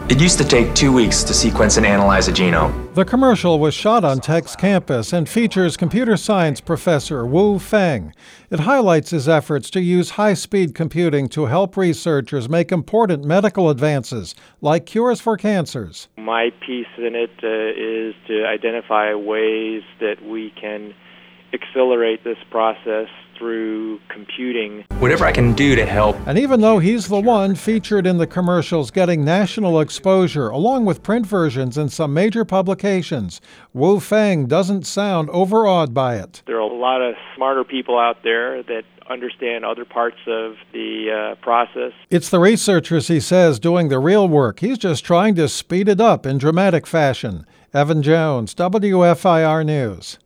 It used to take 2 weeks to sequence and analyze a genome. The commercial was shot on Tech's campus and features computer science professor Wu Feng. It highlights his efforts to use high-speed computing to help researchers make important medical advances, like cures for cancers. My piece in it is to identify ways that we can accelerate this process through computing. Whatever I can do to help. And even though he's the one featured in the commercials getting national exposure, along with print versions in some major publications, Wu Feng doesn't sound overawed by it. There are a lot of smarter people out there that understand other parts of the process. It's the researchers, he says, doing the real work. He's just trying to speed it up in dramatic fashion. Evan Jones, WFIR News.